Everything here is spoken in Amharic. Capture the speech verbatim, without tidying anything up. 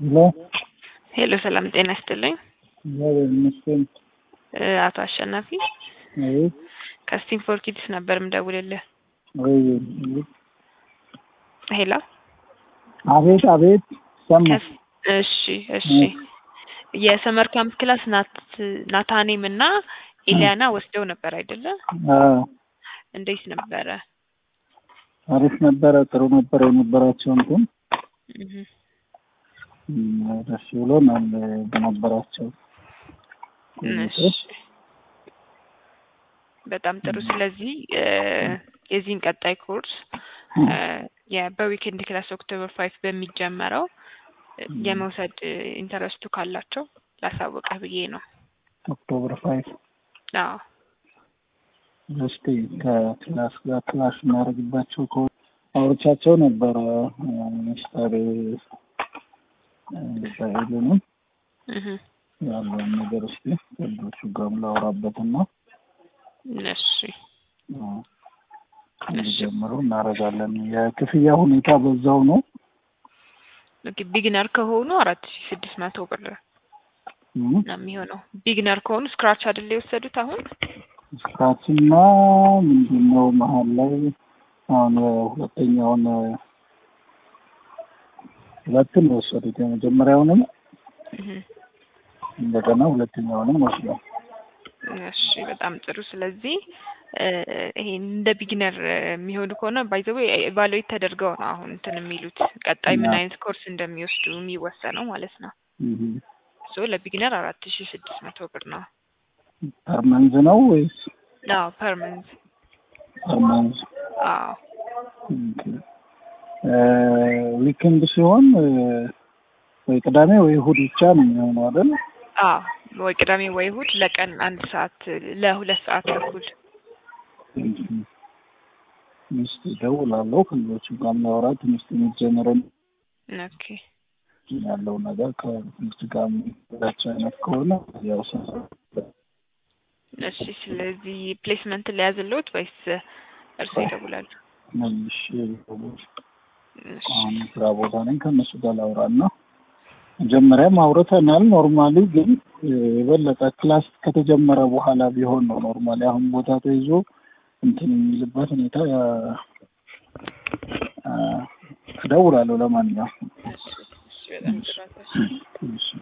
ሄሎ ሄሎ ሰላም ጤና ይስጥልኝ። ያው መስከም አቶ አሸናፊ አይ ከስቲም ፎር ኪድስ ነበር ምደውልልህ። አይ ሄሎ አቤት አቤት ሰማ። እሺ እሺ የሰመር ካምፕ ክላስ ናት ናታኔም እና ኢሊያና ወስደው ነበር አይደለ? አዎ እንዴት ነበረ? አሪፍ ነበረ፣ ጥሩ ነበረ የነበራቸው እንትን እህ ደስ ብሎናል በነበራቸው። እሺ በጣም ጥሩ። ስለዚህ የዚህን ቀጣይ ኮርስ የበዊኬንድ ክላስ ኦክቶበር ፋይቭ በሚጀመረው የመውሰድ ኢንተረስቱ ካላቸው ላሳወቀህ ብዬ ነው። ኦክቶበር ፋይቭ አዎ እስቲ ከክላስ ጋር ክላስ እናደርግባቸው ኮ አውርቻቸው ነበር ሚስተር ሳይሉን እህ ያለውን ነገር እስቲ ከልጆቹ ጋር ላወራበትና እሺ እሺ ጀምሮ እናደርጋለን። የክፍያ ሁኔታ በዛው ነው። ቢግነር ከሆኑ አራት ሺህ ስድስት መቶ ብር ነው የሚሆነው። ቢግነር ከሆኑ ስክራች አይደል የወሰዱት አሁን? ስክራችና ምንድነው መሃል ላይ አሁን ሁለተኛውን ሁለቱን ወሰዱት። የመጀመሪያውንም እንደገና ሁለተኛውንም ወስደው። እሺ በጣም ጥሩ። ስለዚህ ይሄ እንደ ቢግነር የሚሆኑ ከሆነ ባይዘው ኢቫሉዌት ተደርገው ነው አሁን እንትን የሚሉት ቀጣይ ምን አይነት ኮርስ እንደሚወስዱ የሚወሰነው ማለት ነው። እህ ሶ ለቢግነር አራት ሺህ ስድስት መቶ ብር ነው። ፐር መንዝ ነው ወይስ? አዎ ፐር መንዝ። ፐር መንዝ አዎ ዊኬንድ ሲሆን ወይ ቅዳሜ ወይ እሑድ ብቻ ነው የሚሆነው አይደል? አዎ ወይ ቅዳሜ ወይ እሑድ ለቀን አንድ ሰዓት ለሁለት ሰዓት ተኩል። ሚስት ደውላለሁ ከልጆቹ ጋር ማውራት ሚስት የሚጀምረን ኦኬ ያለው ነገር ከሚስት ጋር ብቻ ነው ከሆነ ያው እሺ ስለዚህ ፕሌስመንት ሊያዝልዎት ወይስ እርሶ ይደውላሉ? መልሽ አሁን ስራ ቦታ ነኝ ከነሱ ጋር ላውራና መጀመሪያም አውርተናል። ኖርማሊ ግን የበለጠ ክላስ ከተጀመረ በኋላ ቢሆን ነው ኖርማሊ አሁን ቦታ ተይዞ እንትን የሚልበት ሁኔታ እደውላለሁ። ለማንኛውም እሺ እሺ በጣም ጥሩ።